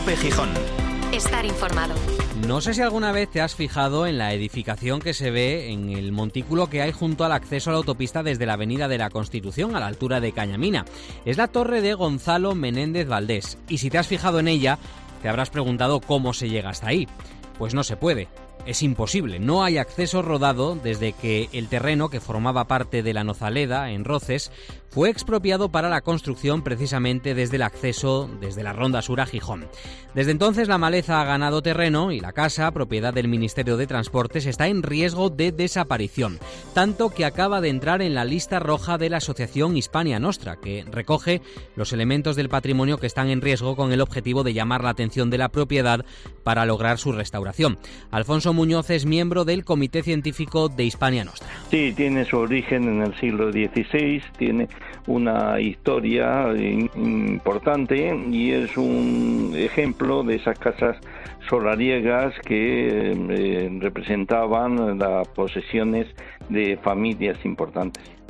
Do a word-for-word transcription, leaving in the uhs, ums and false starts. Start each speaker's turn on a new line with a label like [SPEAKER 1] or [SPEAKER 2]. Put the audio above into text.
[SPEAKER 1] COPE Gijón.
[SPEAKER 2] Estar informado.
[SPEAKER 3] No sé si alguna vez te has fijado en la edificación que se ve en el montículo que hay junto al acceso a la autopista desde la Avenida de la Constitución a la altura de Cañamina. Es la torre de Gonzalo Menéndez Valdés. Y si te has fijado en ella, te habrás preguntado cómo se llega hasta ahí. Pues no se puede. Es imposible, no hay acceso rodado desde que el terreno que formaba parte de la Nozaleda, en Roces, fue expropiado para la construcción precisamente desde el acceso desde la Ronda Sur a Gijón. Desde entonces la maleza ha ganado terreno y la casa, propiedad del Ministerio de Transportes, está en riesgo de desaparición, tanto que acaba de entrar en la lista roja de la Asociación Hispania Nostra, que recoge los elementos del patrimonio que están en riesgo con el objetivo de llamar la atención de la propiedad para lograr su restauración. Alfonso Muñoz es miembro del Comité Científico de Hispania Nostra.
[SPEAKER 4] Sí, tiene su origen en el siglo dieciséis, tiene una historia importante y es un ejemplo de esas casas solariegas que eh, representaban las posesiones de familias importantes.